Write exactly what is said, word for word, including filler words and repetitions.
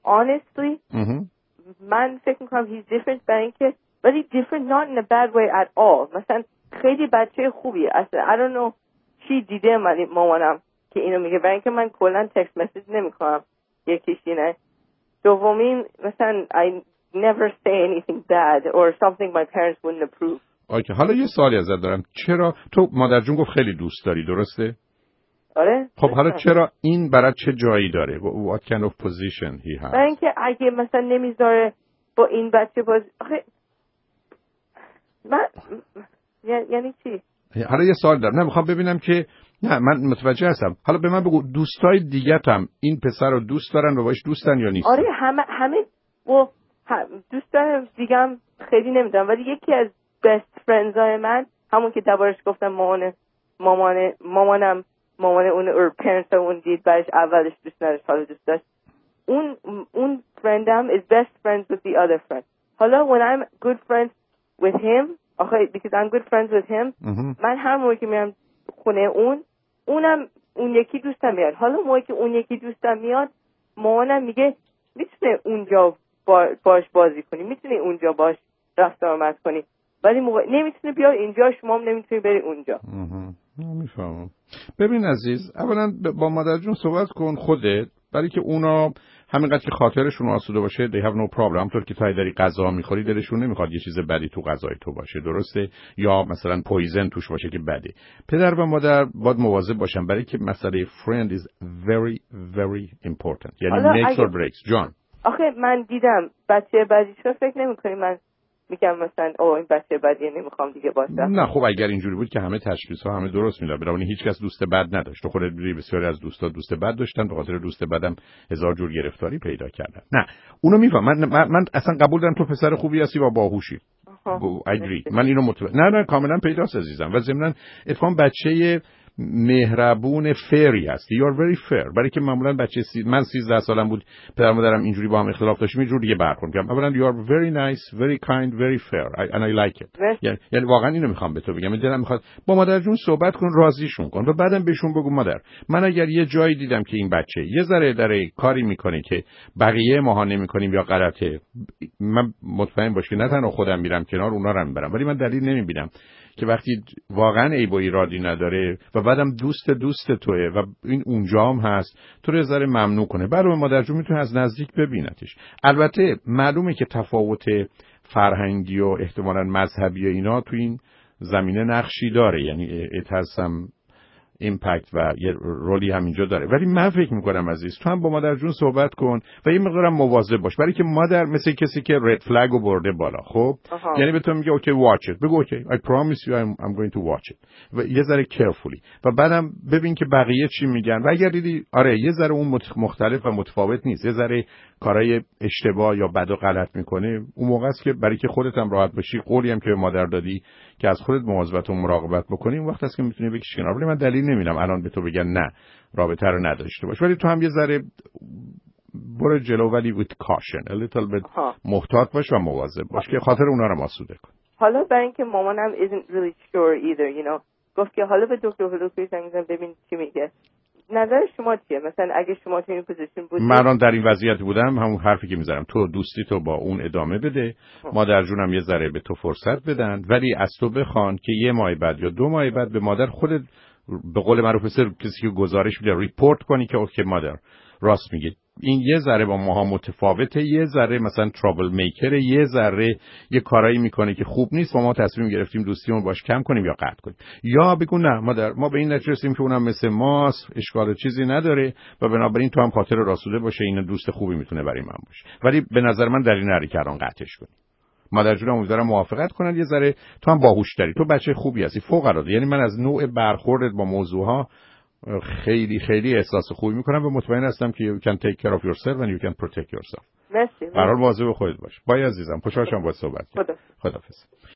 honestly من فکر میکنم he's different برای اینکه ولی different not in a bad way at all. مثلا خیلی بچه خوبیه اصلا. I don't know چی دیده من مامانم که اینو میگه، برای اینکه من کلا تکست مسیج نمیکنم. یکیش اینه. دومین مثلا I never say anything bad or something my parents wouldn't approve. اوکی. حالا یه سوالی ازت دارم. چرا تو مادر جون گفت خیلی دوست داری، درسته؟ آره. خب حالا چرا این برای چه جایی داره؟ What kind of position he has؟ برای اینکه اگه مثلا نمیذاره با این بچه باز آخه من یعنی چی؟ حالا یه سوال دارم. نه میخوام ببینم که نه من متوجه هستم. حالا به من بگو دوستای دیگت هم این پسر رو دوست دارن و باش دوستن یا نیستن؟ آره همه همه و دوستان دیگم خیلی نمیدونم، ولی یکی از best friends های من همون که دربارش گفتم مامان مامان مامانم مامان اون اور parents اون دید بعدش اولش دوست نداشت حالا دوست داشت. اون اون friendم is best friends with the other friend. حالا when I'm good friends with him آخه because I'm good friends with him من هر موقع که میرم خونه اون اونم اون یکی دوستم میاد. حالا موقعی که اون یکی دوستم میاد مامانم میگه میتونه اونجا باش بازی کنی، میتونی اونجا باش رفت آمد کنی، ولی موقع نمیتونه بیاد اینجا، شما هم نمیتونی بری اونجا. میفهمم. ببین عزیز، اولا با مادر جون صحبت کن خودت، برای که اونا همینقدر که خاطرشون آسوده باشه they have no problem. همطور که تایی داری غذا میخوری دلشون نمیخواد یه چیز بدی تو غذای تو باشه، درسته؟ یا مثلا پویزن توش باشه که بده. پدر و مادر باید مواظب باشن، برای که مسئله friend is very very important. یعنی makes or breaks. جان آخه من دیدم بچه بعدیشو فکر نمی‌کنی من میگم مثلا او این بچه بدیه نمیخوام دیگه باشه. نه خب اگر اینجوری بود که همه تشخیص‌ها همه درست میداد، برای هیچ کس دوست بد نداشت. تو خودت می‌دونی بسیاری از دوستا دوست بد داشتن، به خاطر دوست بدم هزار جور گرفتاری پیدا کردن. نه اونو میفهم. من, من من اصلا قبول دارم تو پسر خوبی هستی و باهوشی. I agree. من اینو متوجه نه نه کاملا پیداست عزیزم. و ضمن اتفاقا بچه مهربون فری هستی. you are very fair. برای که معمولا بچه سی... من سیزده سالم بود پدر مادرم اینجوری با هم اختلاف داشتیم اینجوری دیگه برخورد کردم. اولا you are very nice, very kind, very fair I, and I like it. یعنی یعنی واقعا اینو میخوام به تو بگم. دلم میخواد با مادر جون صحبت کن، راضیشون کن و بعدم بهشون بگو مادر من اگر یه جایی دیدم که این بچه یه ذره داره کاری میکنه که بقیه ماها نمیکنیم یا غلطه، من مطمئن باش که نه تنها خودم میرم کنار، اونا رو میبرم، ولی من دلیل نمیبینم که وقتی واقعا عیب و ایرادی نداره و بعدم دوست دوست توئه و این اونجام هست تو رو ذره ممنوع کنه. برای مادر جون میتونه از نزدیک ببینتش. البته معلومه که تفاوت فرهنگی و احتمالاً مذهبی اینا تو این زمینه نقشی داره، یعنی it has some impact و یه رولی هم اینجا داره. ولی من فکر میکنم عزیز تو هم با مادر جون صحبت کن و یه مقدارم مواظب باش، برای که مادر مثل کسی که رد فلگ رو برده بالا. خب یعنی به تو میگه اوکی watch it، بگو اوکی I promise you I'm, I'm going to watch it و یه ذره carefully و بعدم ببین که بقیه چی میگن و اگر دیدی آره یه ذره اون مختلف و متفاوت نیست، یه ذره کارهای اشتباه یا بد و غلط میکنه، اون موقع است که برای که خودت هم راحت بشی، قولی هم که به مادر دادی که از خودت مواظبت و مراقبت بکنی، اون وقت است که میتونی بکشی کنار. ولی من دلیل نمیبینم الان به تو بگن نه رابطه رو نداشته باش، ولی تو هم یه ذره برو جلو ولی with caution a little bit محتاط باش و مواظب باش که خاطر اونا رو آسوده کن. حالا برای اینکه مامانم isn't really sure either you know گفت که حالا به دکتر هلوپی زنگ بزن ببین چی میگه. نظر شما چیه؟ مثلا اگه شما تو این پوزیشن بودید، من در این وضعیت بودم همون حرفی که میذارم، تو دوستی تو با اون ادامه بده، مادر جونم یه ذره به تو فرصت بدن، ولی از تو بخوان که یه ماه بعد یا دو ماه بعد به مادر خودت به قول معروف کسی که گزارش میده ریپورت کنی که اوکی مادر راست میگه، این یه ذره با ماها متفاوته، یه ذره مثلا ترابل میکر، یه ذره یه کارایی میکنه که خوب نیست و ما تصمیم گرفتیم دوستیمون باش کم کنیم یا قطع کنیم. یا بگو نه مادر ما به این نتیجه رسیدیم که اونم مثل ماست، اشکال چیزی نداره و بنابراین تو هم خاطر راسوده باشه، این دوست خوبی میتونه برای من باشه، ولی به نظر من دلیل نری که الان قطعش کنی. مادر جون امیدوارم موافقت کنن. یه ذره تو هم باهوش داری، تو بچه خوبی هستی فوق العاده، یعنی من از نوع برخوردت با موضوعها خیلی خیلی احساس خوبی میکنم و مطمئن هستم که you can take care of yourself and you can protect yourself. مرسی. قرار واظب خودت باش. بای عزیزم خوشحال شدم باهات صحبت کردم. خداحافظ.